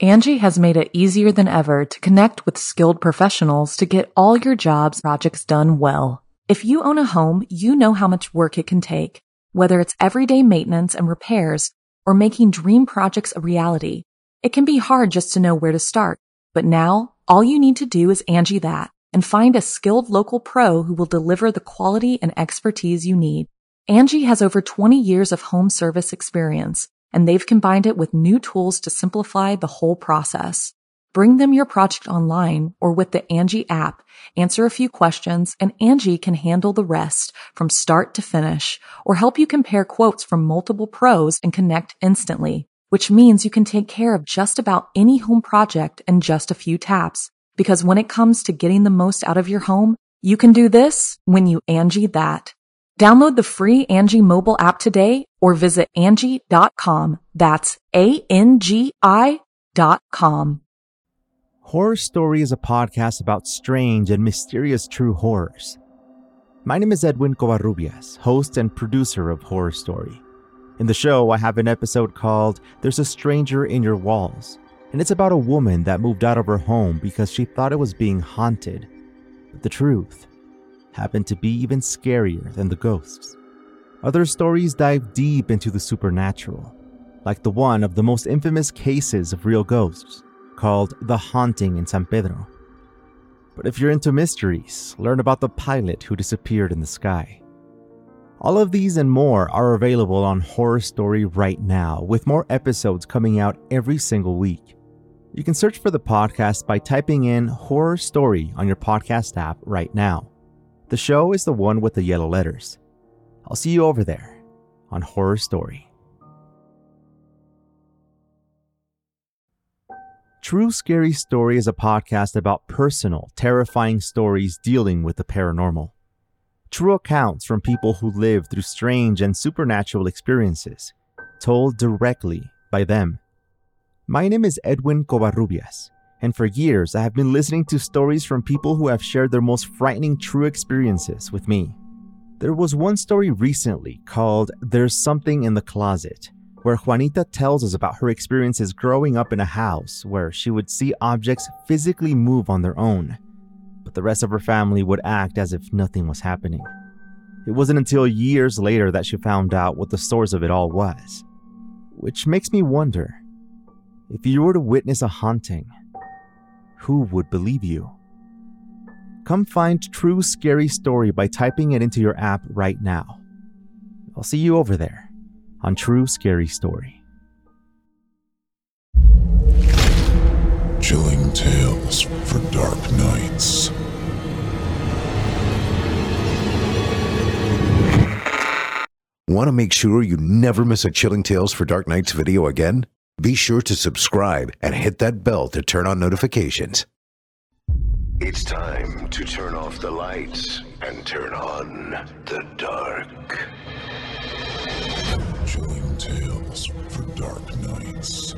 Angie has made it easier than ever to connect with skilled professionals to get all your jobs projects done well. If you own a home, you know how much work it can take, whether it's everyday maintenance and repairs or making dream projects a reality. It can be hard just to know where to start, but now all you need to do is Angie that and find a skilled local pro who will deliver the quality and expertise you need. Angie has over 20 years of home service experience, and they've combined it with new tools to simplify the whole process. Bring them your project online or with the Angie app, answer a few questions, and Angie can handle the rest from start to finish or help you compare quotes from multiple pros and connect instantly, which means you can take care of just about any home project in just a few taps. Because when it comes to getting the most out of your home, you can do this when you Angie that. Download the free Angie mobile app today or visit Angie.com. That's ANGI.com. Horror Story is a podcast about strange and mysterious true horrors. My name is Edwin Covarrubias, host and producer of Horror Story. In the show, I have an episode called There's a Stranger in Your Walls, and it's about a woman that moved out of her home because she thought it was being haunted. But the truth happened to be even scarier than the ghosts. Other stories dive deep into the supernatural, like the one of the most infamous cases of real ghosts, called The Haunting in San Pedro. But if you're into mysteries, learn about the pilot who disappeared in the sky. All of these and more are available on Horror Story right now, with more episodes coming out every single week. You can search for the podcast by typing in Horror Story on your podcast app right now. The show is the one with the yellow letters. I'll see you over there on Horror Story. True Scary Story is a podcast about personal, terrifying stories dealing with the paranormal. True accounts from people who live through strange and supernatural experiences, told directly by them. My name is Edwin Covarrubias, and for years I have been listening to stories from people who have shared their most frightening true experiences with me. There was one story recently called There's Something in the Closet, where Juanita tells us about her experiences growing up in a house where she would see objects physically move on their own, but the rest of her family would act as if nothing was happening. It wasn't until years later that she found out what the source of it all was. Which makes me wonder, if you were to witness a haunting, who would believe you? Come find True Scary Story by typing it into your app right now. I'll see you over there on True Scary Story. Chilling tales for dark nights. Want to make sure you never miss a Chilling Tales for Dark Nights video again? Be sure to subscribe and hit that bell to turn on notifications. It's time to turn off the lights and turn on the dark. Chilling tales for dark nights.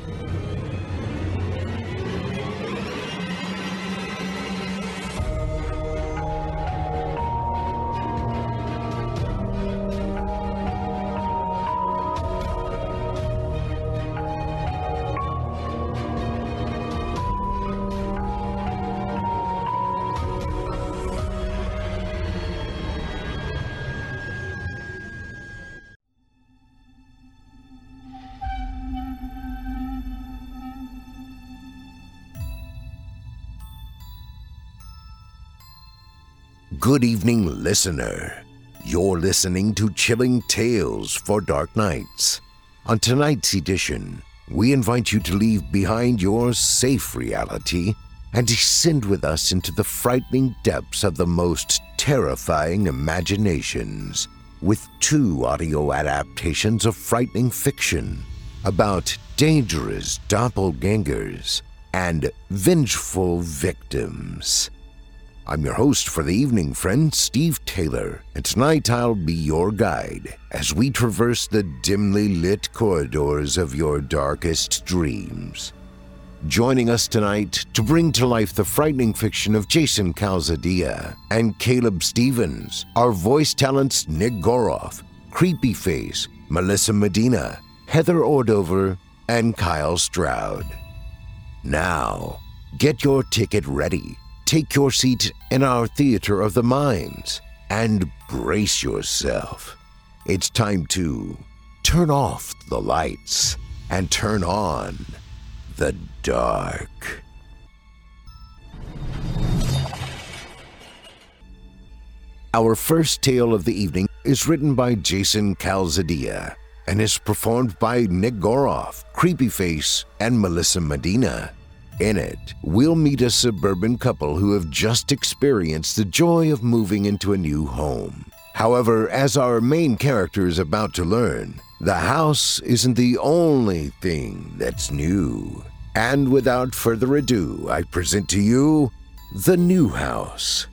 Good evening, listener. You're listening to Chilling Tales for Dark Nights. On tonight's edition, we invite you to leave behind your safe reality and descend with us into the frightening depths of the most terrifying imaginations with 2 audio adaptations of frightening fiction about dangerous doppelgangers and vengeful victims. I'm your host for the evening, friend, Steve Taylor, and tonight I'll be your guide as we traverse the dimly lit corridors of your darkest dreams. Joining us tonight to bring to life the frightening fiction of Jason Calzadilla and Caleb Stevens are voice talents Nick Goroff, Creepyface, Melissa Medina, Heather Ordover, and Kyle Stroud. Now, get your ticket ready, take your seat in our theater of the minds, and brace yourself. It's time to turn off the lights and turn on the dark. Our first tale of the evening is written by Jason Calzadilla and is performed by Nick Goroff, Creepyface, and Melissa Medina. In it, we'll meet a suburban couple who have just experienced the joy of moving into a new home. However, as our main character is about to learn, the house isn't the only thing that's new. And without further ado, I present to you The New House.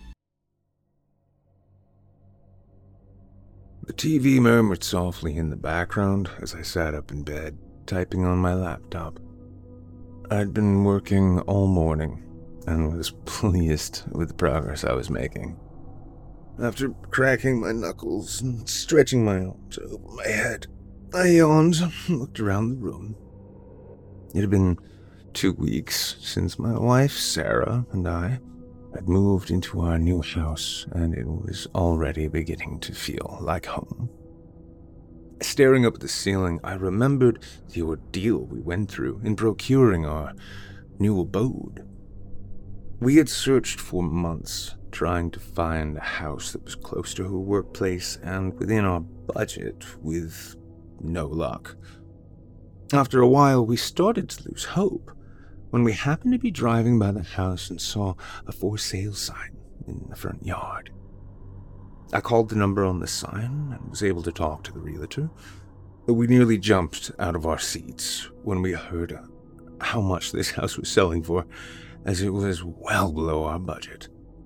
The TV murmured softly in the background as I sat up in bed, typing on my laptop. I'd been working all morning and was pleased with the progress I was making. After cracking my knuckles and stretching my arms over my head, I yawned and looked around the room. It had been 2 weeks since my wife, Sarah, and I had moved into our new house, and it was already beginning to feel like home. Staring up at the ceiling, I remembered the ordeal we went through in procuring our new abode. We had searched for months, trying to find a house that was close to her workplace and within our budget, with no luck. After a while, we started to lose hope when we happened to be driving by the house and saw a for sale sign in the front yard. I called the number on the sign and was able to talk to the realtor, but we nearly jumped out of our seats when we heard how much this house was selling for, as it was well below our budget.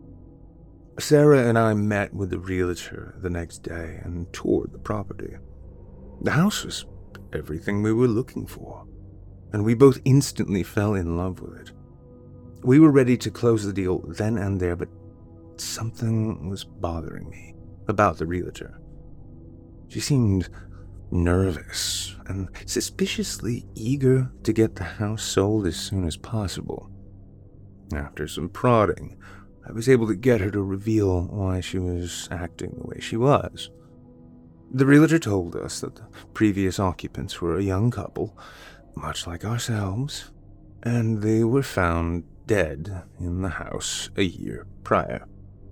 Sarah and I met with the realtor the next day and toured the property. The house was everything we were looking for, and we both instantly fell in love with it. We were ready to close the deal then and there, but something was bothering me about the realtor. She seemed nervous and suspiciously eager to get the house sold as soon as possible. After some prodding, I was able to get her to reveal why she was acting the way she was. The realtor told us that the previous occupants were a young couple, much like ourselves, and they were found dead in the house a year prior.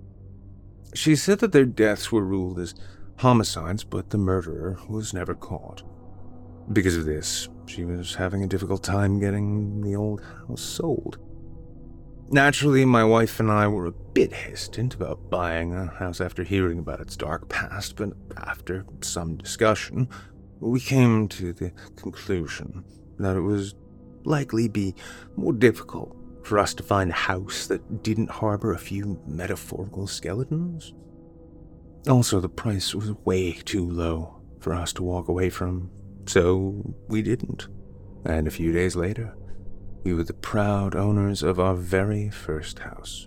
She said that their deaths were ruled as homicides, but the murderer was never caught. Because of this, she was having a difficult time getting the old house sold. Naturally, my wife and I were a bit hesitant about buying a house after hearing about its dark past, but after some discussion, we came to the conclusion that it was likely be more difficult for us to find a house that didn't harbor a few metaphorical skeletons. Also, the price was way too low for us to walk away from, so we didn't. And a few days later, we were the proud owners of our very first house.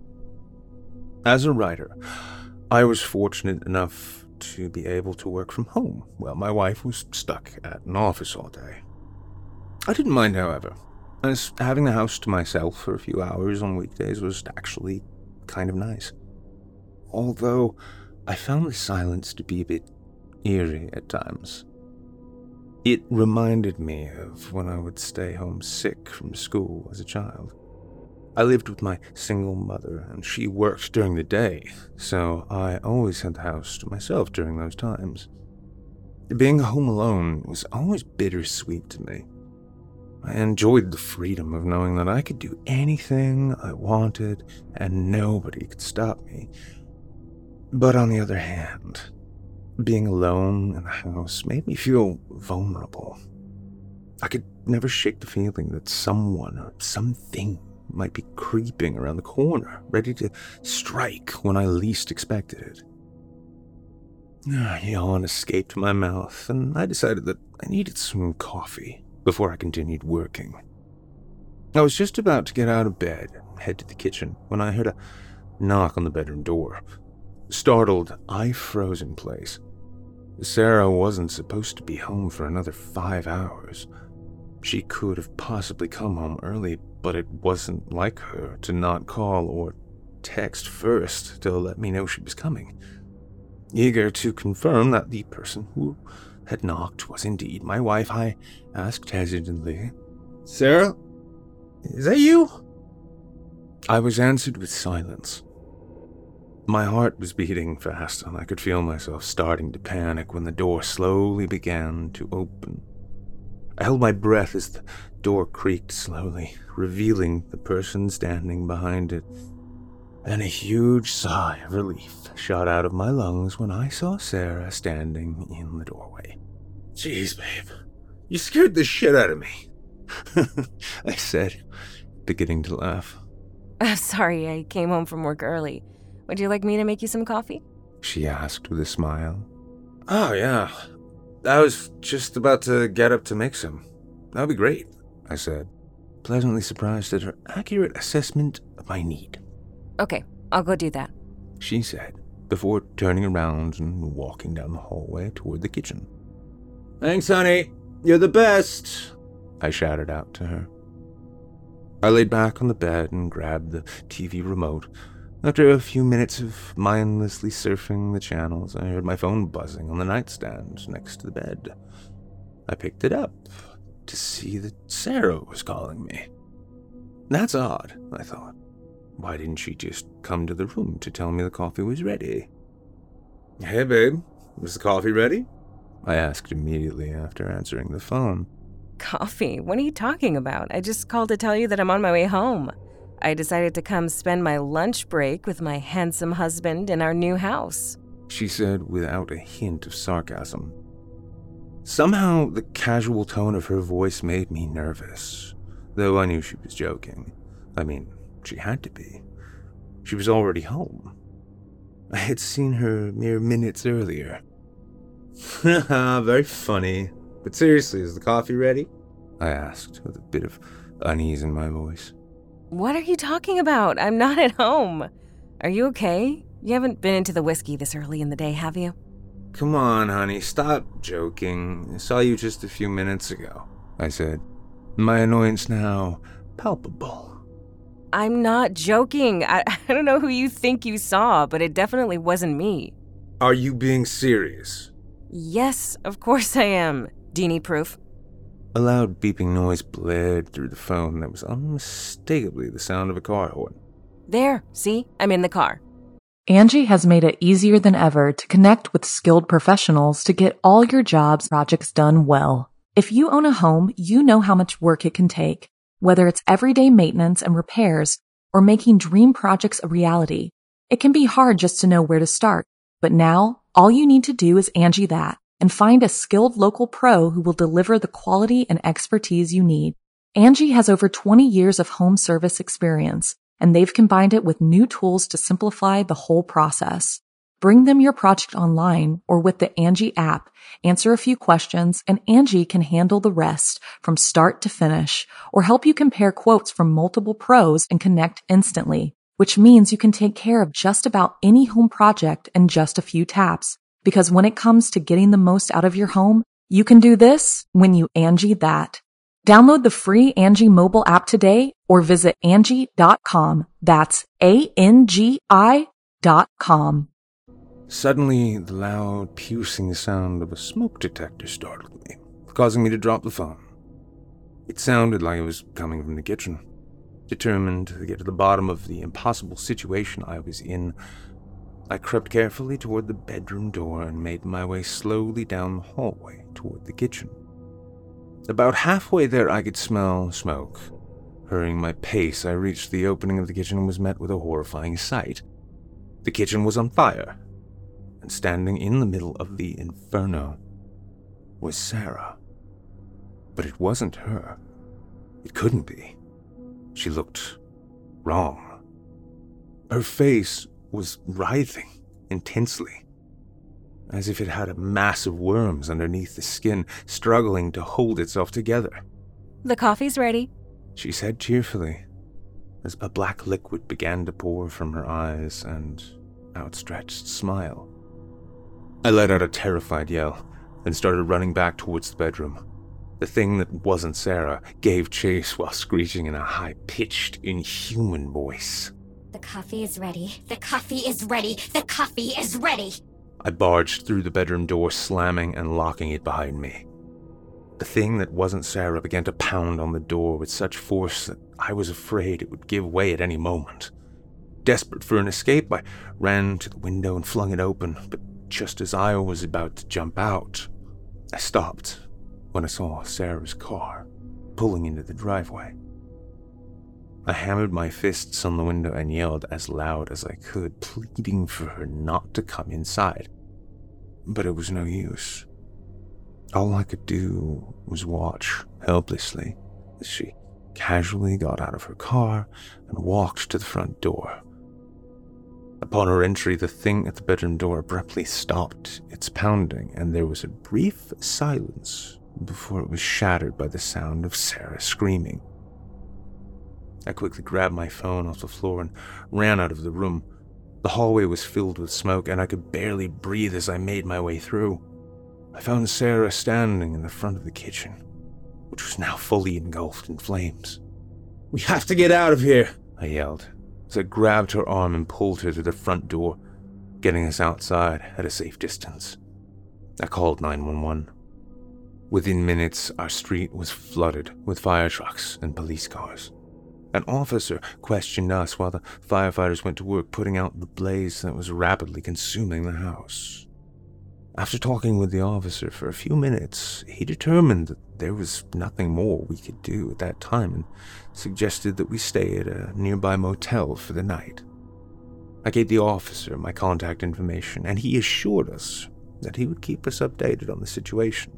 As a writer, I was fortunate enough to be able to work from home while my wife was stuck at an office all day. I didn't mind, however, as having the house to myself for a few hours on weekdays was actually kind of nice. Although I found the silence to be a bit eerie at times. It reminded me of when I would stay home sick from school as a child. I lived with my single mother, and she worked during the day, so I always had the house to myself during those times. Being home alone was always bittersweet to me. I enjoyed the freedom of knowing that I could do anything I wanted and nobody could stop me. But on the other hand, being alone in the house made me feel vulnerable. I could never shake the feeling that someone or something might be creeping around the corner, ready to strike when I least expected it. A yawn escaped my mouth, and I decided that I needed some coffee before I continued working. I was just about to get out of bed and head to the kitchen when I heard a knock on the bedroom door. Startled, I froze in place. Sarah wasn't supposed to be home for another 5 hours. She could have possibly come home early, but it wasn't like her to not call or text first to let me know she was coming. Eager to confirm that the person who had knocked was indeed my wife, I asked hesitantly, "Sarah, is that you?" I was answered with silence. My heart was beating fast, and I could feel myself starting to panic when the door slowly began to open. I held my breath as the door creaked slowly, revealing the person standing behind it. Then a huge sigh of relief shot out of my lungs when I saw Sarah standing in the doorway. "Jeez, babe, you scared the shit out of me," I said, beginning to laugh. Sorry, I came home from work early. Would you like me to make you some coffee? She asked with a smile. "Oh, yeah. I was just about to get up to make some. That'd be great," I said, pleasantly surprised at her accurate assessment of my need. Okay, I'll go do that, she said, before turning around and walking down the hallway toward the kitchen. "Thanks, honey. You're the best," I shouted out to her. I laid back on the bed and grabbed the TV remote. After a few minutes of mindlessly surfing the channels, I heard my phone buzzing on the nightstand next to the bed. I picked it up to see that Sarah was calling me. That's odd, I thought. Why didn't she just come to the room to tell me the coffee was ready? "Hey, babe, is the coffee ready?" I asked immediately after answering the phone. Coffee? What are you talking about? I just called to tell you that I'm on my way home. I decided to come spend my lunch break with my handsome husband in our new house, she said without a hint of sarcasm. Somehow, the casual tone of her voice made me nervous, though I knew she was joking. I mean, she had to be. She was already home. I had seen her mere minutes earlier. "Very funny. But seriously, is the coffee ready?" I asked, with a bit of unease in my voice. What are you talking about? I'm not at home. Are you okay? You haven't been into the whiskey this early in the day, have you? "Come on, honey, stop joking. I saw you just a few minutes ago," I said, my annoyance now palpable. I'm not joking. I don't know who you think you saw, but it definitely wasn't me. "Are you being serious?" Yes, of course I am. Do you need proof? A loud beeping noise blared through the phone that was unmistakably the sound of a car horn. There, see? I'm in the car. Angie has made it easier than ever to connect with skilled professionals to get all your jobs projects done well. If you own a home, you know how much work it can take, whether it's everyday maintenance and repairs or making dream projects a reality. It can be hard just to know where to start, but now all you need to do is Angie that and find a skilled local pro who will deliver the quality and expertise you need. Angie has over 20 years of home service experience, and they've combined it with new tools to simplify the whole process. Bring them your project online or with the Angie app, answer a few questions, and Angie can handle the rest from start to finish, or help you compare quotes from multiple pros and connect instantly, which means you can take care of just about any home project in just a few taps. Because when it comes to getting the most out of your home, you can do this when you Angie that. Download the free Angie mobile app today or visit Angie.com. That's ANGI.com. Suddenly, the loud, piercing sound of a smoke detector startled me, causing me to drop the phone. It sounded like it was coming from the kitchen. Determined to get to the bottom of the impossible situation I was in, I crept carefully toward the bedroom door and made my way slowly down the hallway toward the kitchen. About halfway there, I could smell smoke. Hurrying my pace, I reached the opening of the kitchen and was met with a horrifying sight. The kitchen was on fire, and standing in the middle of the inferno was Sarah. But it wasn't her. It couldn't be. She looked wrong. Her face was writhing intensely, as if it had a mass of worms underneath the skin, struggling to hold itself together. The coffee's ready, she said cheerfully, as a black liquid began to pour from her eyes and outstretched smile. I let out a terrified yell and started running back towards the bedroom. The thing that wasn't Sarah gave chase while screeching in a high-pitched, inhuman voice. The coffee is ready. The coffee is ready. The coffee is ready. I barged through the bedroom door, slamming and locking it behind me. The thing that wasn't Sarah began to pound on the door with such force that I was afraid it would give way at any moment. Desperate for an escape, I ran to the window and flung it open, but just as I was about to jump out, I stopped when I saw Sarah's car pulling into the driveway. I hammered my fists on the window and yelled as loud as I could, pleading for her not to come inside. But it was no use. All I could do was watch helplessly as she casually got out of her car and walked to the front door. Upon her entry, the thing at the bedroom door abruptly stopped its pounding, and there was a brief silence before it was shattered by the sound of Sarah screaming. I quickly grabbed my phone off the floor and ran out of the room. The hallway was filled with smoke, and I could barely breathe as I made my way through. I found Sarah standing in the front of the kitchen, which was now fully engulfed in flames. "We have to get out of here," I yelled, as I grabbed her arm and pulled her to the front door, getting us outside at a safe distance. I called 911. Within minutes, our street was flooded with fire trucks and police cars. An officer questioned us while the firefighters went to work putting out the blaze that was rapidly consuming the house. After talking with the officer for a few minutes, he determined that there was nothing more we could do at that time and suggested that we stay at a nearby motel for the night. I gave the officer my contact information, and he assured us that he would keep us updated on the situation.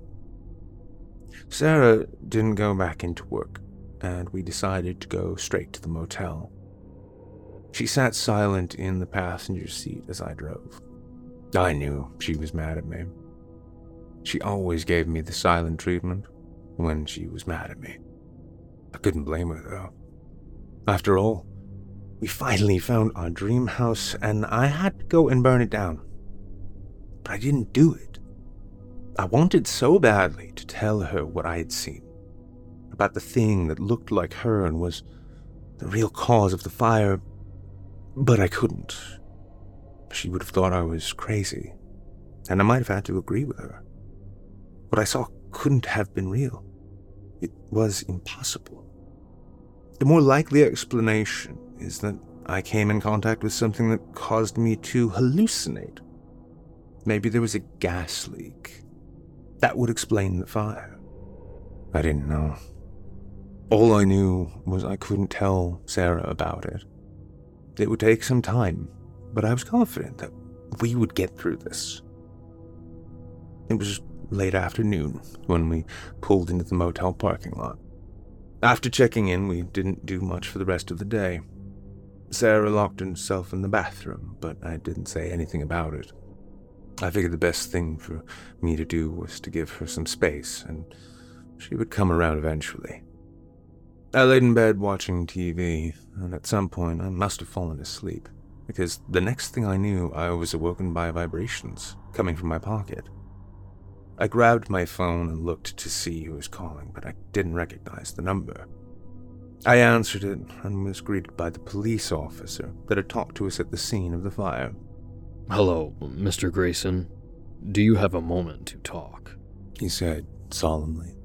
Sarah didn't go back into work, and we decided to go straight to the motel. She sat silent in the passenger seat as I drove. I knew she was mad at me. She always gave me the silent treatment when she was mad at me. I couldn't blame her, though. After all, we finally found our dream house, and I had to go and burn it down. But I didn't do it. I wanted so badly to tell her what I had seen, about the thing that looked like her and was the real cause of the fire, but I couldn't. She would have thought I was crazy, and I might have had to agree with her. What I saw couldn't have been real. It was impossible. The more likely explanation is that I came in contact with something that caused me to hallucinate. Maybe there was a gas leak. That would explain the fire. I didn't know. All I knew was I couldn't tell Sarah about it. It would take some time, but I was confident that we would get through this. It was late afternoon when we pulled into the motel parking lot. After checking in, we didn't do much for the rest of the day. Sarah locked herself in the bathroom, but I didn't say anything about it. I figured the best thing for me to do was to give her some space, and she would come around eventually. I laid in bed watching TV, and at some point I must have fallen asleep, because the next thing I knew, I was awoken by vibrations coming from my pocket. I grabbed my phone and looked to see who was calling, but I didn't recognize the number. I answered it and was greeted by the police officer that had talked to us at the scene of the fire. "Hello, Mr. Grayson. Do you have a moment to talk?" he said solemnly.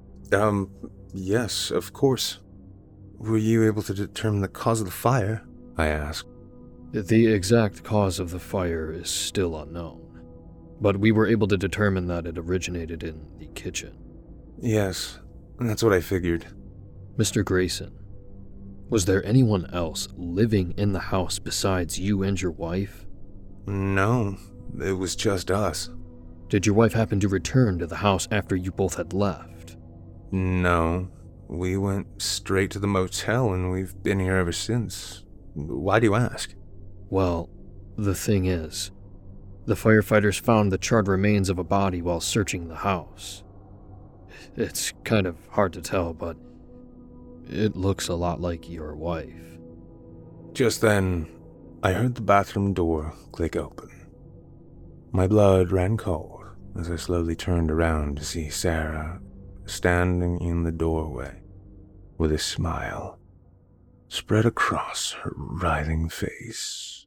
Yes, of course. Were you able to determine the cause of the fire? I asked. The exact cause of the fire is still unknown, but we were able to determine that it originated in the kitchen. Yes, that's what I figured. Mr. Grayson, was there anyone else living in the house besides you and your wife? No, it was just us. Did your wife happen to return to the house after you both had left? No, we went straight to the motel and we've been here ever since. Why do you ask? Well, the thing is, the firefighters found the charred remains of a body while searching the house. It's kind of hard to tell, but it looks a lot like your wife. Just then, I heard the bathroom door click open. My blood ran cold as I slowly turned around to see Sarah standing in the doorway with a smile spread across her writhing face.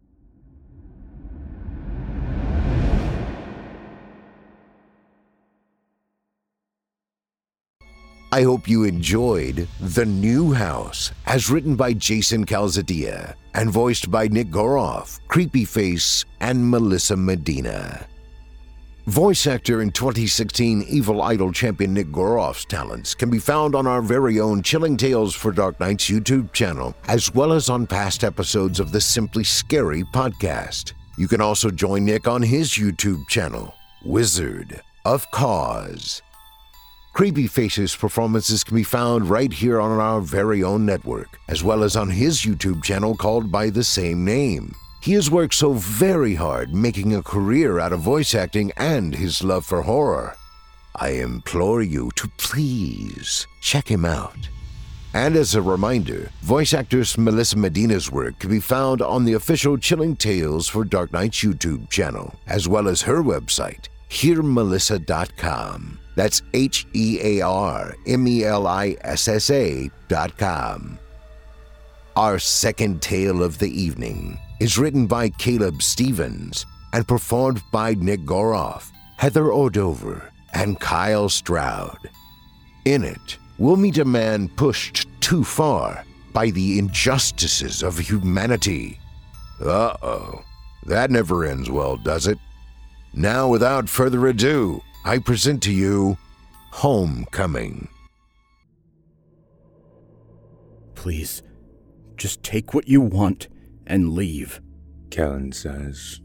I hope you enjoyed The New House, as written by Jason Calzadilla and voiced by Nick Goroff, Creepyface, and Melissa Medina. Voice actor in 2016 Evil Idol champion Nick Goroff's talents can be found on our very own Chilling Tales for Dark Nights YouTube channel, as well as on past episodes of the Simply Scary podcast. You can also join Nick on his YouTube channel, Wizard of Cause. Creepyface's performances can be found right here on our very own network, as well as on his YouTube channel called by the same name. He has worked so very hard making a career out of voice acting and his love for horror. I implore you to please check him out. And as a reminder, voice actress Melissa Medina's work can be found on the official Chilling Tales for Dark Nights YouTube channel, as well as her website, hearmelissa.com. That's HearMelissa.com. Our second tale of the evening is written by Caleb Stevens and performed by Nick Goroff, Heather Ordover, and Kyle Stroud. In it, we'll meet a man pushed too far by the injustices of humanity. Uh-oh, that never ends well, does it? Now, without further ado, I present to you Homecoming. Please, just take what you want and leave, Kellen says.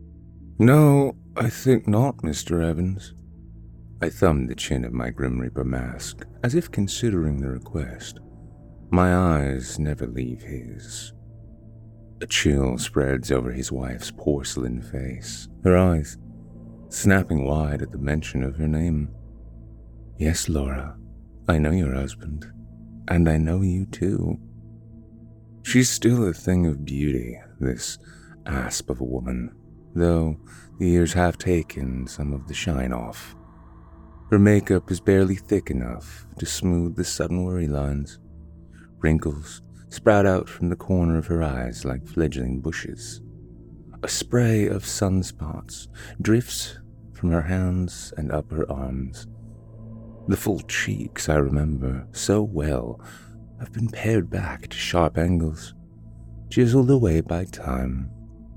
No, I think not, Mr. Evans. I thumbed the chin of my Grim Reaper mask, as if considering the request. My eyes never leave his. A chill spreads over his wife's porcelain face, her eyes snapping wide at the mention of her name. Yes, Laura, I know your husband, and I know you too. She's still a thing of beauty, this asp of a woman, though the years have taken some of the shine off. Her makeup is barely thick enough to smooth the sudden worry lines. Wrinkles sprout out from the corner of her eyes like fledgling bushes. A spray of sunspots drifts from her hands and up her arms. The full cheeks I remember so well have been pared back to sharp angles, chiseled away by time.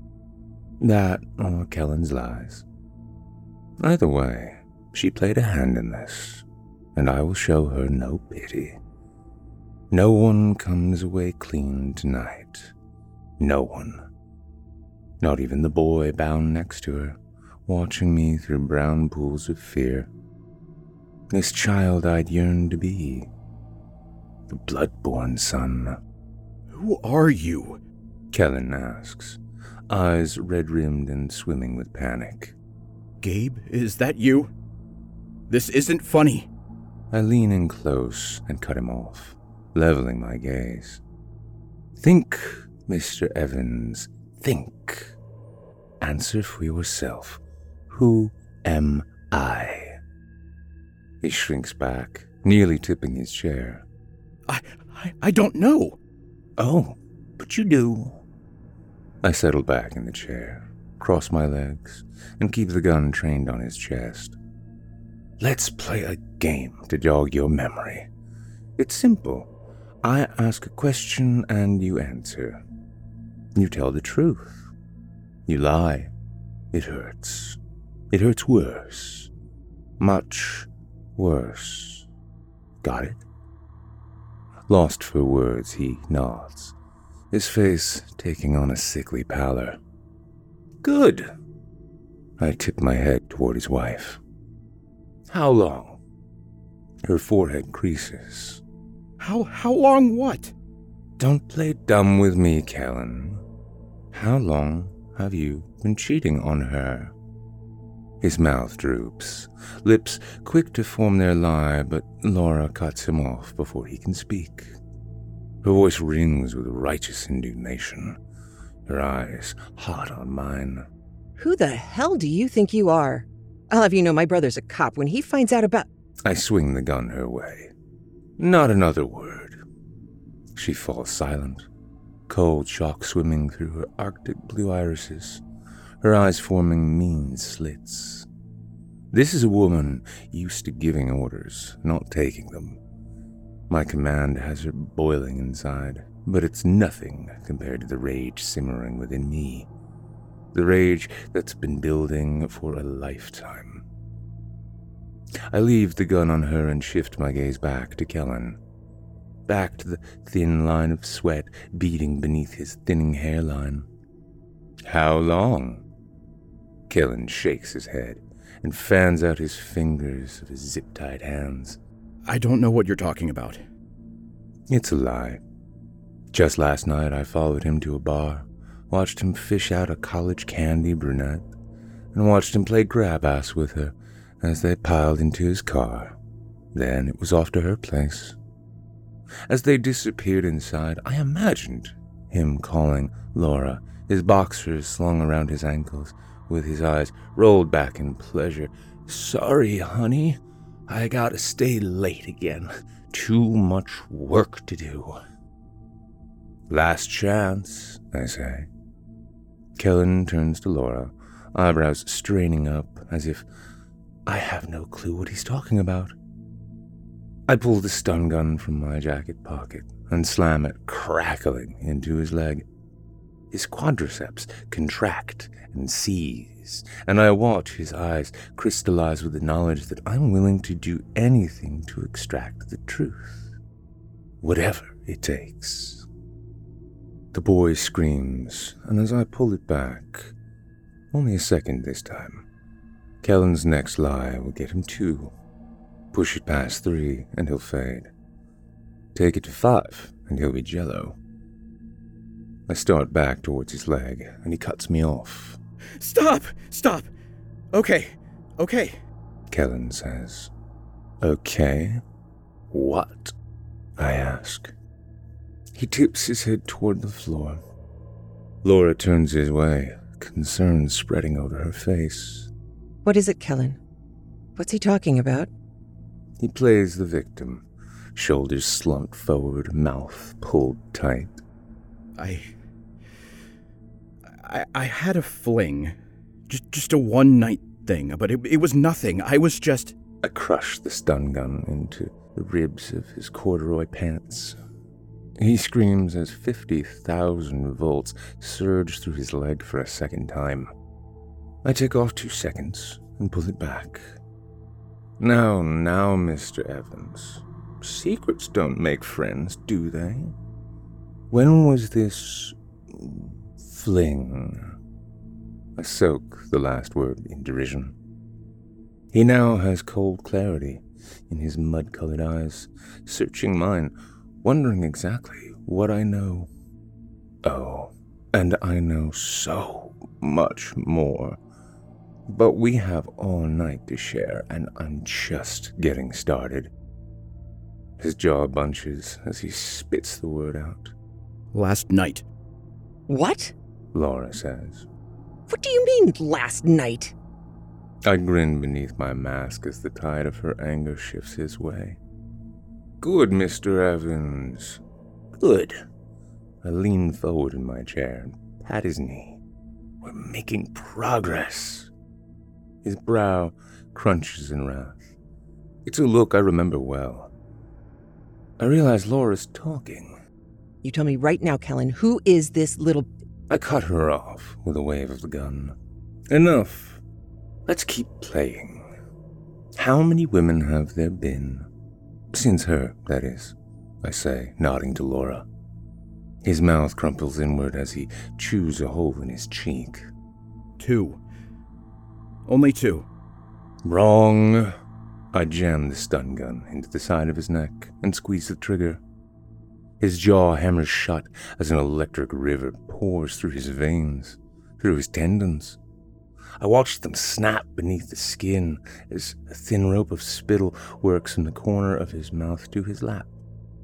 That or Kellen's lies. Either way, she played a hand in this, and I will show her no pity. No one comes away clean tonight. No one. Not even the boy bound next to her, watching me through brown pools of fear. This child I'd yearned to be. The blood-born son. Who are you? Kellen asks, eyes red-rimmed and swimming with panic. Gabe, is that you? This isn't funny. I lean in close and cut him off, leveling my gaze. Think, Mr. Evans, think. Answer for yourself. Who am I? He shrinks back, nearly tipping his chair. I don't know. Oh, but you do. I settle back in the chair, cross my legs, and keep the gun trained on his chest. Let's play a game to jog your memory. It's simple. I ask a question and you answer. You tell the truth. You lie. It hurts. It hurts worse. Much worse. Got it? Lost for words, he nods, his face taking on a sickly pallor. Good. I tip my head toward his wife. How long? Her forehead creases. How long what? Don't play dumb with me, Kellen. How long have you been cheating on her? His mouth droops, lips quick to form their lie, but Laura cuts him off before he can speak. Her voice rings with righteous indignation, her eyes hot on mine. Who the hell do you think you are? I'll have you know my brother's a cop. When he finds out about... I swing the gun her way. Not another word. She falls silent, cold shock swimming through her arctic blue irises, her eyes forming mean slits. This is a woman used to giving orders, not taking them. My command has her boiling inside, but it's nothing compared to the rage simmering within me. The rage that's been building for a lifetime. I leave the gun on her and shift my gaze back to Kellen. Back to the thin line of sweat beating beneath his thinning hairline. How long? Kellen shakes his head and fans out his fingers of his zip-tied hands. I don't know what you're talking about. It's a lie. Just last night I followed him to a bar, watched him fish out a college candy brunette, and watched him play grab-ass with her as they piled into his car. Then it was off to her place. As they disappeared inside, I imagined him calling Laura, his boxers slung around his ankles, with his eyes rolled back in pleasure. "Sorry, honey. I gotta stay late again. Too much work to do." "Last chance," I say. Kellen turns to Laura, eyebrows straining up as if I have no clue what he's talking about. I pull the stun gun from my jacket pocket and slam it crackling into his leg. His quadriceps contract and seize, and I watch his eyes crystallize with the knowledge that I'm willing to do anything to extract the truth. Whatever it takes. The boy screams, and as I pull it back, only a second this time, Kellen's next lie will get him 2. Push it past 3, and he'll fade. Take it to 5, and he'll be jello. I start back towards his leg, and he cuts me off. Stop! Stop! Okay. Kellen says. Okay? What? I ask. He tips his head toward the floor. Laura turns his way, concern spreading over her face. What is it, Kellen? What's he talking about? He plays the victim, shoulders slumped forward, mouth pulled tight. I had a fling. Just a one-night thing, but it was nothing. I crushed the stun gun into the ribs of his corduroy pants. He screams as 50,000 volts surge through his leg for a second time. I take off 2 seconds and pull it back. Now, Mr. Evans. Secrets don't make friends, do they? When was this fling? I soak the last word in derision. He now has cold clarity in his mud-colored eyes, searching mine, wondering exactly what I know. Oh, and I know so much more. But we have all night to share, and I'm just getting started. His jaw bunches as he spits the word out. Last night. What? Laura says. What do you mean, last night? I grin beneath my mask as the tide of her anger shifts his way. Good, Mr. Evans. Good. I lean forward in my chair and pat his knee. We're making progress. His brow crunches in wrath. It's a look I remember well. I realize Laura's talking. You tell me right now, Kellen, who is this little... I cut her off with a wave of the gun. Enough. Let's keep playing. How many women have there been? Since her, that is, I say, nodding to Laura. His mouth crumples inward as he chews a hole in his cheek. 2. Only 2. Wrong. I jam the stun gun into the side of his neck and squeeze the trigger. His jaw hammers shut as an electric river pours through his veins, through his tendons. I watch them snap beneath the skin as a thin rope of spittle works from the corner of his mouth to his lap.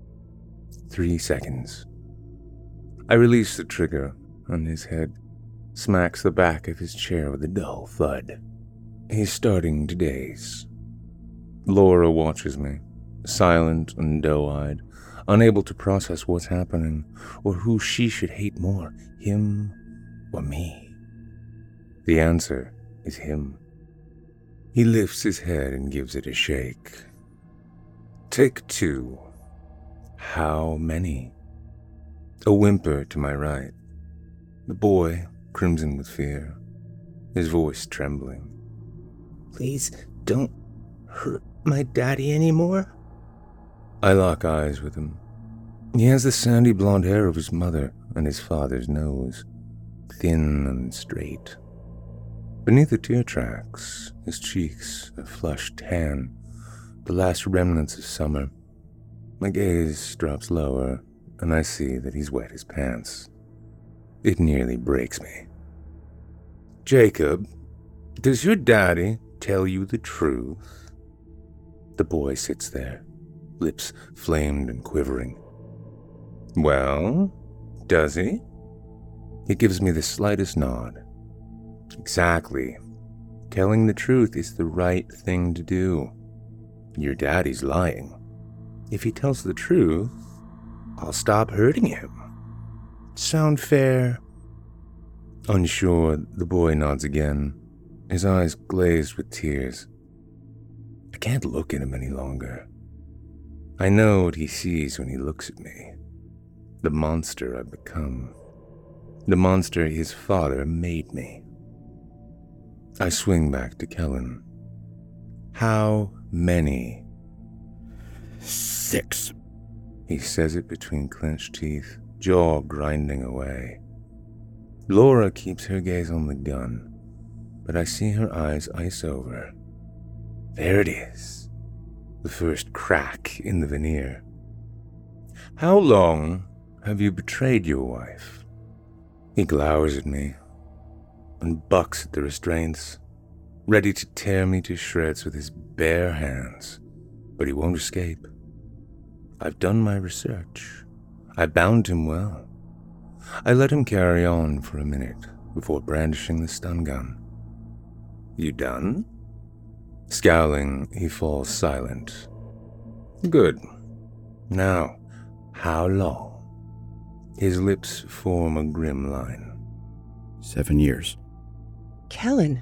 3 seconds. I release the trigger, and his head smacks the back of his chair with a dull thud. He's starting to daze. Laura watches me, silent and doe-eyed, unable to process what's happening, or who she should hate more, him or me. The answer is him. He lifts his head and gives it a shake. Take 2. How many? A whimper to my right. The boy, crimson with fear, his voice trembling. Please don't hurt my daddy anymore. I lock eyes with him. He has the sandy blonde hair of his mother and his father's nose, thin and straight. Beneath the tear tracks, his cheeks a flushed tan, the last remnants of summer. My gaze drops lower, and I see that he's wet his pants. It nearly breaks me. Jacob, does your daddy tell you the truth? The boy sits there, lips flamed and quivering. Well, does he? He gives me the slightest nod. Exactly. Telling the truth is the right thing to do. Your daddy's lying. If he tells the truth, I'll stop hurting him. Sound fair? Unsure, the boy nods again, his eyes glazed with tears. I can't look at him any longer. I know what he sees when he looks at me. The monster I've become. The monster his father made me. I swing back to Kellen. How many? 6. He says it between clenched teeth, jaw grinding away. Laura keeps her gaze on the gun, but I see her eyes ice over. There it is. The first crack in the veneer. How long have you betrayed your wife? He glowers at me and bucks at the restraints, ready to tear me to shreds with his bare hands, but he won't escape. I've done my research. I bound him well. I let him carry on for a minute before brandishing the stun gun. You done? Scowling, he falls silent. Good. Now, how long? His lips form a grim line. 7 years. Kellen.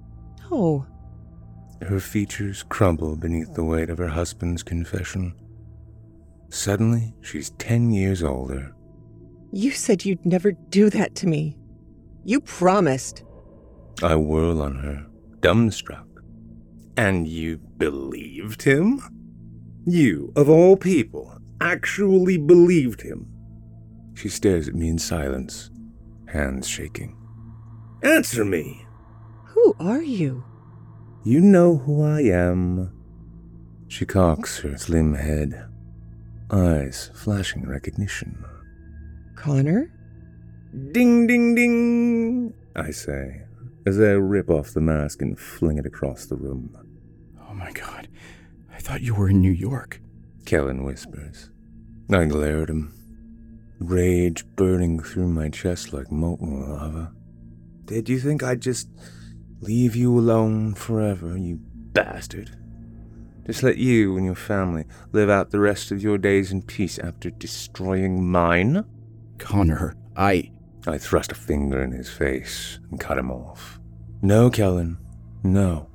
No. Her features crumble beneath the weight of her husband's confession. Suddenly, she's 10 years older. You said you'd never do that to me. You promised. I whirl on her, dumbstruck. And you believed him? You, of all people, actually believed him? She stares at me in silence, hands shaking. Answer me! Who are you? You know who I am. She cocks her slim head, eyes flashing recognition. Connor? Ding, ding, ding, I say, as I rip off the mask and fling it across the room. Oh my God, I thought you were in New York. Kellen whispers. I glare at him, rage burning through my chest like molten lava. Did you think I'd just leave you alone forever, you bastard? Just let you and your family live out the rest of your days in peace after destroying mine? Connor, I thrust a finger in his face and cut him off. No, Kellen, no.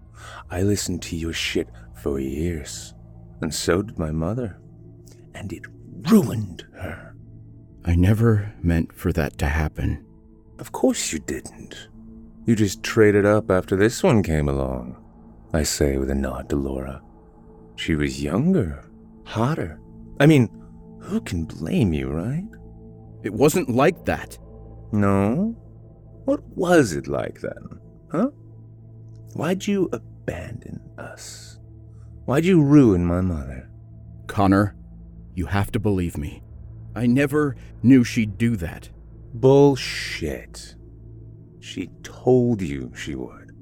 I listened to your shit for years, and so did my mother, and it ruined her. I never meant for that to happen. Of course you didn't. You just traded up after this one came along, I say with a nod to Laura. She was younger, hotter. I mean, who can blame you, right? It wasn't like that. No? What was it like then, huh? Why'd you abandon us? Why'd you ruin my mother? Connor, you have to believe me. I never knew she'd do that. Bullshit. She told you she would.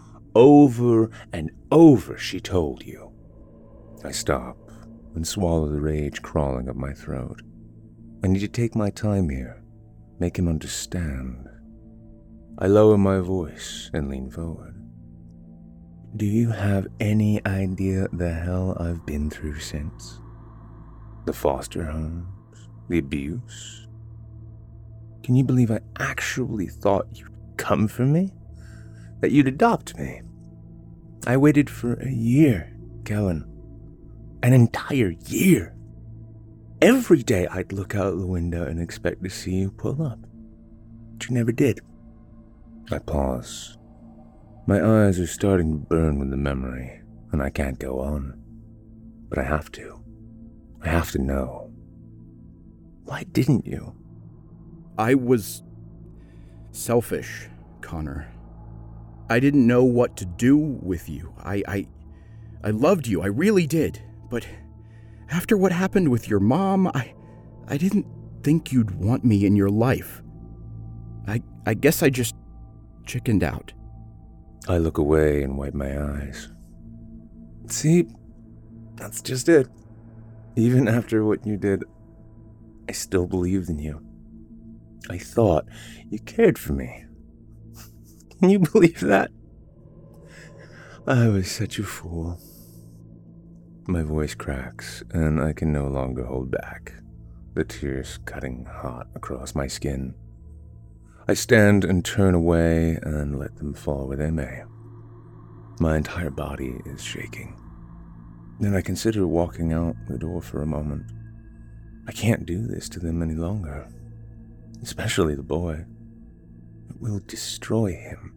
Over and over she told you. I stop and swallow the rage crawling up my throat. I need to take my time here, make him understand. I lower my voice and lean forward. Do you have any idea the hell I've been through since? The foster homes, the abuse. Can you believe I actually thought you'd come for me? That you'd adopt me? I waited for a year, Kellen. An entire year. Every day I'd look out the window and expect to see you pull up. But you never did. I pause. My eyes are starting to burn with the memory, and I can't go on. But I have to. I have to know. Why didn't you? I was selfish, Connor. I didn't know what to do with you. I loved you, I really did. But after what happened with your mom, I didn't think you'd want me in your life. I guess I just chickened out. I look away and wipe my eyes. See, that's just it. Even after what you did, I still believed in you. I thought you cared for me. Can you believe that? I was such a fool. My voice cracks, and I can no longer hold back, the tears cutting hot across my skin. I stand and turn away and let them fall where they may. My entire body is shaking. Then I consider walking out the door for a moment. I can't do this to them any longer, especially the boy. It will destroy him.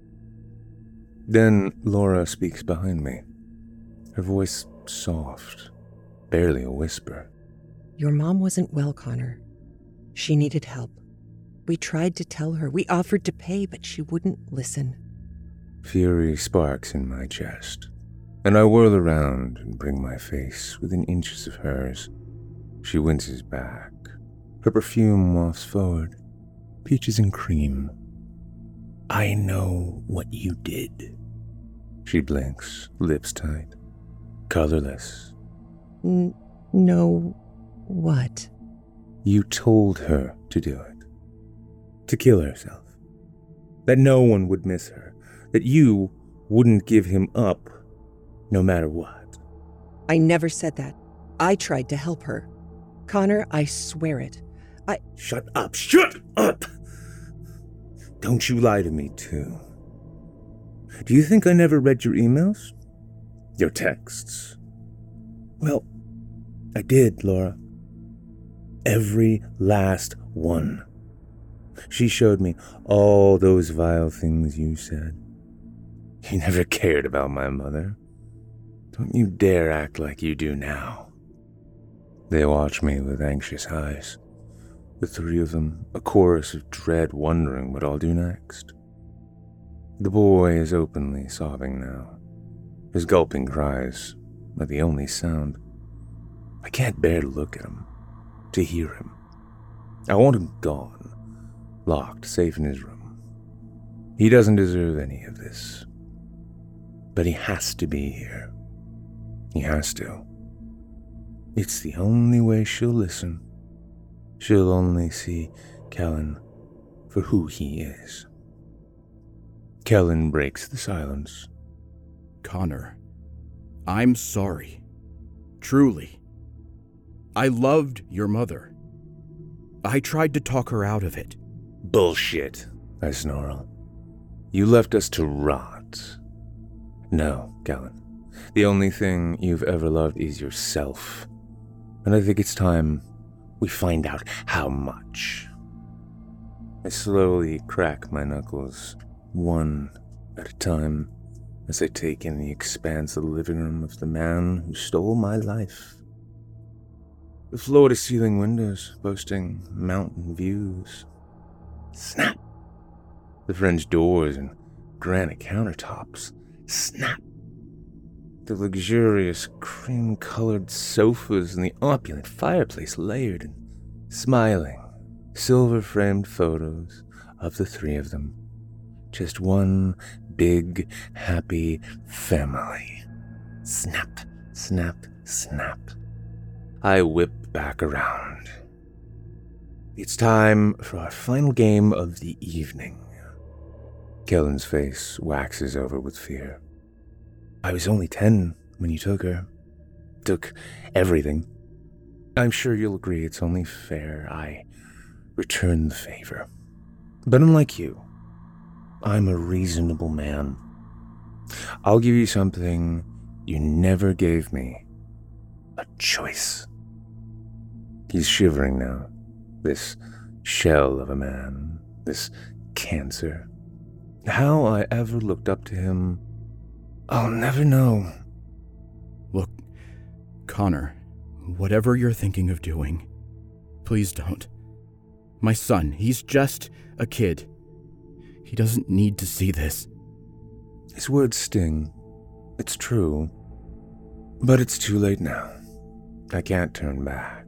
Then Laura speaks behind me, her voice soft, barely a whisper. Your mom wasn't well, Connor. She needed help. We tried to tell her. We offered to pay, but she wouldn't listen. Fury sparks in my chest, and I whirl around and bring my face within inches of hers. She winces back. Her perfume wafts forward, peaches and cream. I know what you did. She blinks, lips tight, colorless. No, what? You told her to do it. To kill herself. That no one would miss her. That you wouldn't give him up, no matter what. I never said that. I tried to help her. Connor, I swear it. Shut up! Shut up! Don't you lie to me, too. Do you think I never read your emails? Your texts? Well, I did, Laura. Every last one. She showed me all those vile things you said. You never cared about my mother. Don't you dare act like you do now. They watch me with anxious eyes. The three of them, a chorus of dread, wondering what I'll do next. The boy is openly sobbing now. His gulping cries are the only sound. I can't bear to look at him, to hear him. I want him gone, locked, safe in his room. He doesn't deserve any of this. But he has to be here. He has to. It's the only way she'll listen. She'll only see Kellen for who he is. Kellen breaks the silence. Connor, I'm sorry. Truly. I loved your mother. I tried to talk her out of it. Bullshit, I snarl. You left us to rot. No, Kellen. The only thing you've ever loved is yourself. And I think it's time we find out how much. I slowly crack my knuckles, one at a time, as I take in the expanse of the living room of the man who stole my life. The floor-to-ceiling windows boasting mountain views. Snap! The French doors and granite countertops. Snap! The luxurious cream-colored sofas and the opulent fireplace layered and smiling, silver-framed photos of the three of them. Just one big, happy family. Snap, snap, snap. I whip back around. It's time for our final game of the evening. Kellen's face waxes over with fear. I was only 10 when you took her. Took everything. I'm sure you'll agree it's only fair I return the favor. But unlike you, I'm a reasonable man. I'll give you something you never gave me. A choice. He's shivering now. This shell of a man. This cancer. How I ever looked up to him, I'll never know. Look, Connor, whatever you're thinking of doing, please don't. My son, he's just a kid. He doesn't need to see this. His words sting. It's true. But it's too late now. I can't turn back.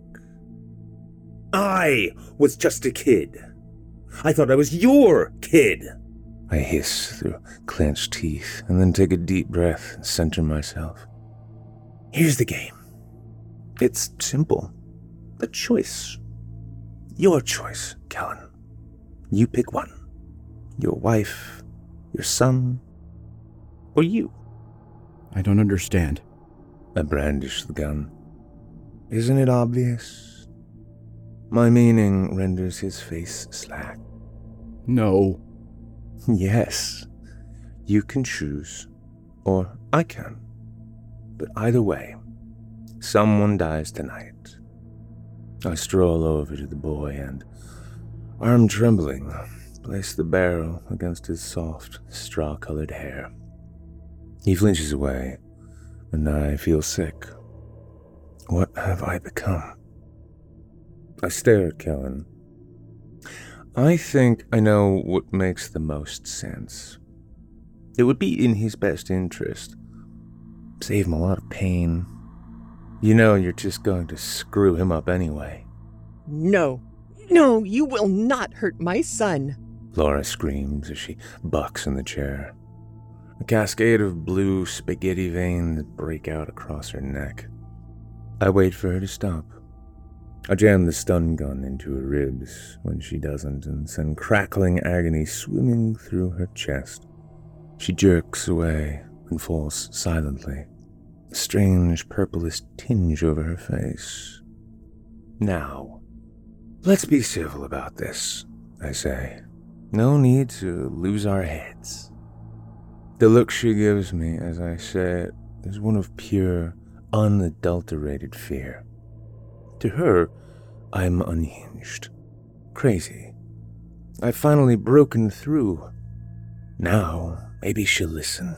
I was just a kid. I thought I was your kid. I hiss through clenched teeth and then take a deep breath and center myself. Here's the game. It's simple. A choice. Your choice, Kellen. You pick one. Your wife, your son, or you. I don't understand. I brandish the gun. Isn't it obvious? My meaning renders his face slack. No. Yes. You can choose, or I can. But either way, someone dies tonight. I stroll over to the boy and, arm trembling, place the barrel against his soft, straw-colored hair. He flinches away, and I feel sick. What have I become? I stare at Kellen. I think I know what makes the most sense. It would be in his best interest. Save him a lot of pain. You know you're just going to screw him up anyway. No, no, you will not hurt my son. Laura screams as she bucks in the chair. A cascade of blue spaghetti veins break out across her neck. I wait for her to stop. I jam the stun gun into her ribs when she doesn't and send crackling agony swimming through her chest. She jerks away and falls silently, a strange purplish tinge over her face. Now, let's be civil about this, I say. No need to lose our heads. The look she gives me as I say it is one of pure, unadulterated fear. To her, I'm unhinged, crazy. I've finally broken through. Now, maybe she'll listen.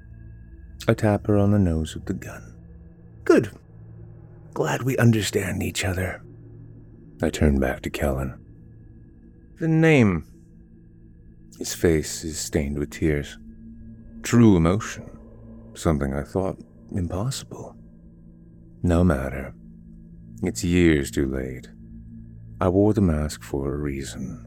I tap her on the nose with the gun. Good. Glad we understand each other. I turn back to Kellen. The name. His face is stained with tears. True emotion. Something I thought impossible. No matter. It's years too late. I wore the mask for a reason.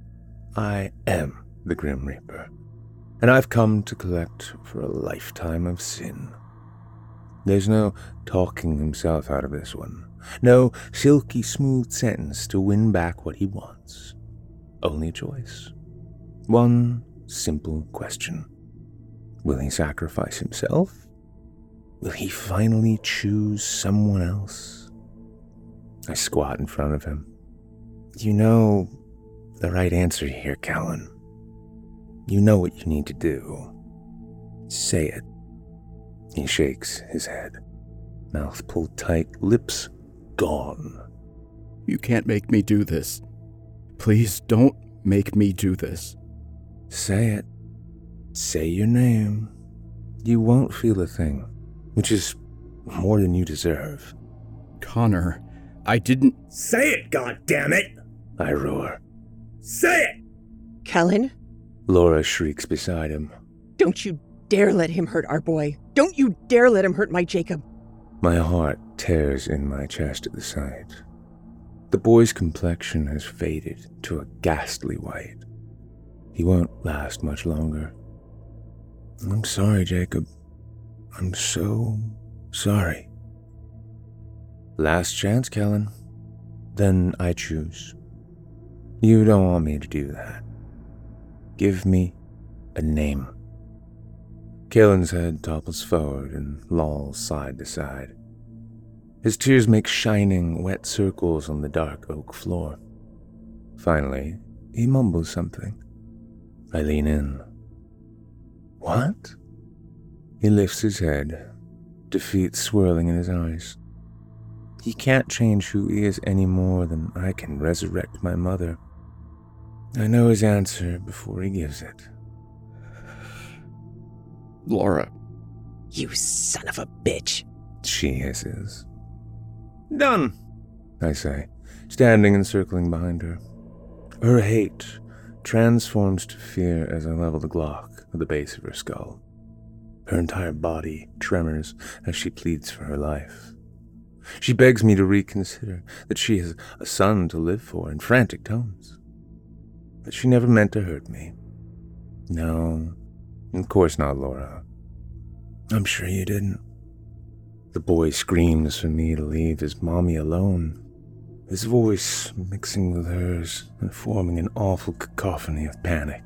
I am the Grim Reaper, and I've come to collect for a lifetime of sin. There's no talking himself out of this one. No silky smooth sentence to win back what he wants. Only a choice. One simple question. Will he sacrifice himself? Will he finally choose someone else? I squat in front of him. You know the right answer here, Kellen. You know what you need to do. Say it. He shakes his head. Mouth pulled tight, lips gone. You can't make me do this. Please don't make me do this. Say it. Say your name. You won't feel a thing, which is more than you deserve. Connor, I didn't... Say it, goddammit! I roar. Say it! Kellen? Laura shrieks beside him. Don't you dare let him hurt our boy. Don't you dare let him hurt my Jacob. My heart tears in my chest at the sight. The boy's complexion has faded to a ghastly white. He won't last much longer. I'm sorry, Jacob. I'm so sorry. Last chance, Kellen. Then I choose. You don't want me to do that. Give me a name. Kalen's head topples forward and lolls side to side. His tears make shining, wet circles on the dark oak floor. Finally, he mumbles something. I lean in. What? He lifts his head, defeat swirling in his eyes. He can't change who he is any more than I can resurrect my mother. I know his answer before he gives it. Laura. You son of a bitch. She hisses. Done, I say, standing and circling behind her. Her hate transforms to fear as I level the Glock at the base of her skull. Her entire body tremors as she pleads for her life. She begs me to reconsider that she has a son to live for in frantic tones. But she never meant to hurt me. No, of course not, Laura. I'm sure you didn't. The boy screams for me to leave his mommy alone, his voice mixing with hers and forming an awful cacophony of panic.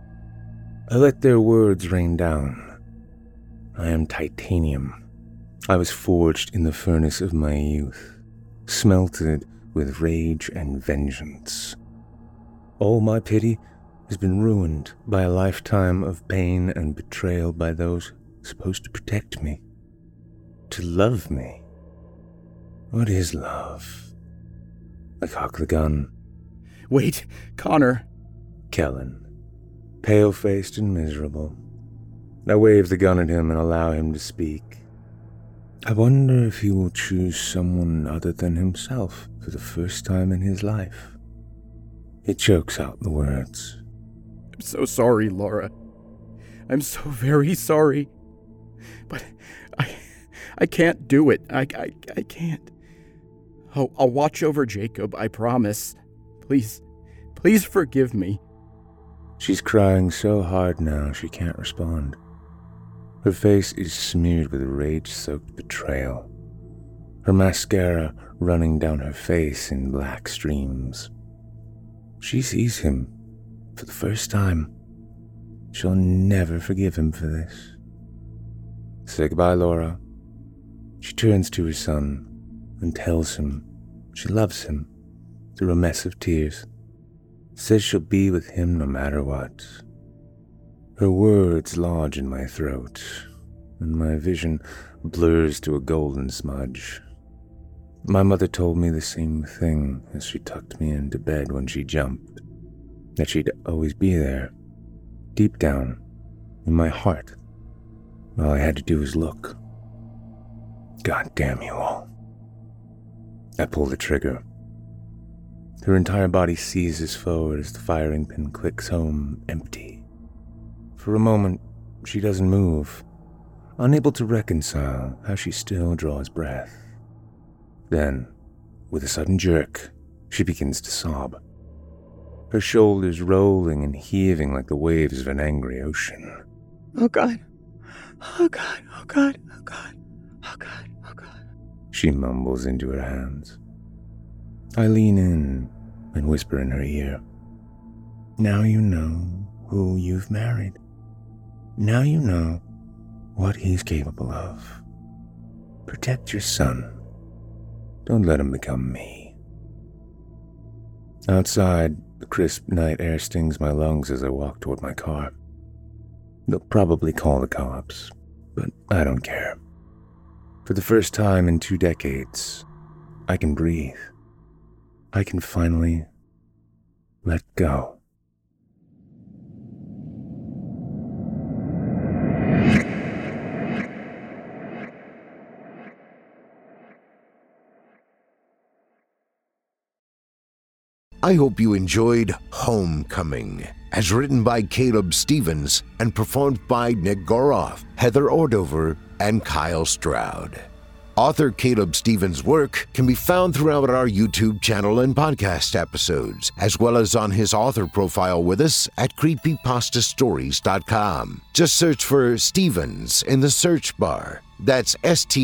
I let their words rain down. I am titanium. I was forged in the furnace of my youth, smelted with rage and vengeance. All my pity has been ruined by a lifetime of pain and betrayal by those supposed to protect me, to love me. What is love? I cock the gun. Wait, Connor. Kellen, pale-faced and miserable. I wave the gun at him and allow him to speak. I wonder if he will choose someone other than himself for the first time in his life. He chokes out the words. I'm so sorry, Laura. I'm so very sorry. But I can't do it. I can't. I'll watch over Jacob, I promise. Please forgive me. She's crying so hard now she can't respond. Her face is smeared with rage-soaked betrayal, her mascara running down her face in black streams. She sees him for the first time. She'll never forgive him for this. Say goodbye, Laura. She turns to her son and tells him she loves him through a mess of tears. Says she'll be with him no matter what. Her words lodge in my throat, and my vision blurs to a golden smudge. My mother told me the same thing as she tucked me into bed when she jumped, that she'd always be there, deep down, in my heart. All I had to do was look. God damn you all. I pull the trigger. Her entire body seizes forward as the firing pin clicks home empty. For a moment, she doesn't move, unable to reconcile how she still draws breath. Then, with a sudden jerk, she begins to sob, her shoulders rolling and heaving like the waves of an angry ocean. Oh God. Oh God. Oh God. Oh God. Oh God. Oh God. She mumbles into her hands. I lean in and whisper in her ear. Now you know who you've married. Now you know what he's capable of. Protect your son. Don't let him become me. Outside, the crisp night air stings my lungs as I walk toward my car. They'll probably call the cops, but I don't care. For the first time in 2 decades, I can breathe. I can finally let go. I hope you enjoyed Homecoming, as written by Caleb Stevens and performed by Nick Goroff, Heather Ordover, and Kyle Stroud. Author Caleb Stevens' work can be found throughout our YouTube channel and podcast episodes, as well as on his author profile with us at creepypastastories.com. Just search for Stevens in the search bar. That's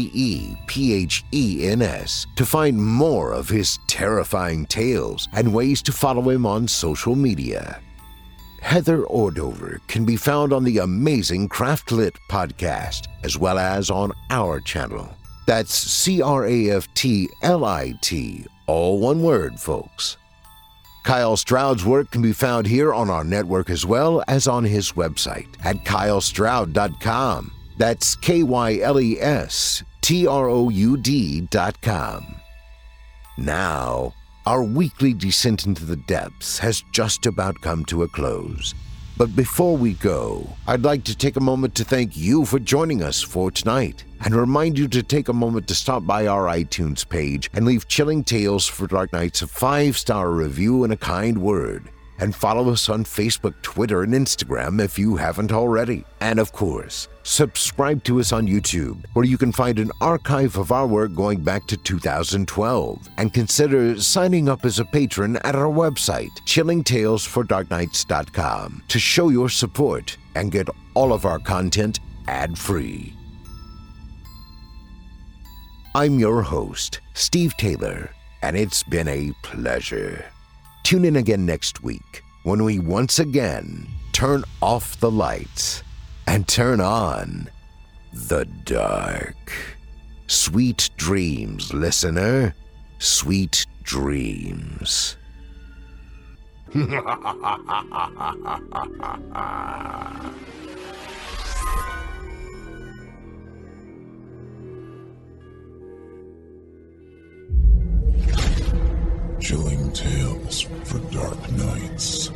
STEPHENS to find more of his terrifying tales and ways to follow him on social media. Heather Ordover can be found on the amazing Craftlit podcast, as well as on our channel. That's CRAFTLIT, all one word, folks. Kyle Stroud's work can be found here on our network as well as on his website at kylestroud.com. That's KYLESTROUD.com. Now, our weekly descent into the depths has just about come to a close. But before we go, I'd like to take a moment to thank you for joining us for tonight and remind you to take a moment to stop by our iTunes page and leave Chilling Tales for Dark Nights a 5-star review and a kind word. And follow us on Facebook, Twitter, and Instagram if you haven't already. And of course, subscribe to us on YouTube, where you can find an archive of our work going back to 2012. And consider signing up as a patron at our website, chillingtalesfordarknights.com, to show your support and get all of our content ad-free. I'm your host, Steve Taylor, and it's been a pleasure. Tune in again next week when we once again turn off the lights and turn on the dark. Sweet dreams, listener. Sweet dreams. Chilling Tales for Dark Nights.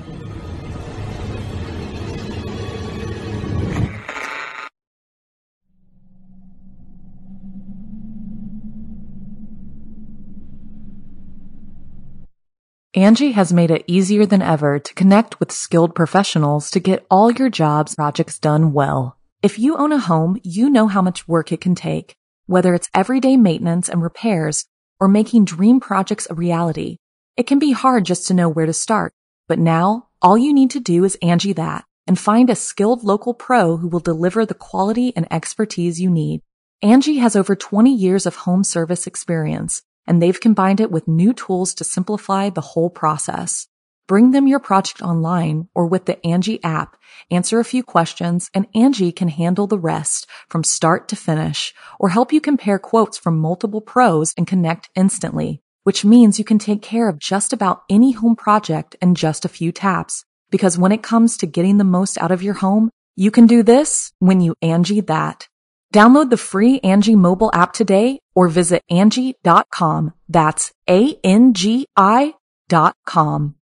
Angie has made it easier than ever to connect with skilled professionals to get all your jobs projects done well. If you own a home, you know how much work it can take, whether it's everyday maintenance and repairs or making dream projects a reality. It can be hard just to know where to start, but now all you need to do is Angie that and find a skilled local pro who will deliver the quality and expertise you need. Angie has over 20 years of home service experience, and they've combined it with new tools to simplify the whole process. Bring them your project online or with the Angie app, answer a few questions, and Angie can handle the rest from start to finish or help you compare quotes from multiple pros and connect instantly, which means you can take care of just about any home project in just a few taps. Because when it comes to getting the most out of your home, you can do this when you Angie that. Download the free Angie mobile app today or visit Angie.com. That's ANGI.com.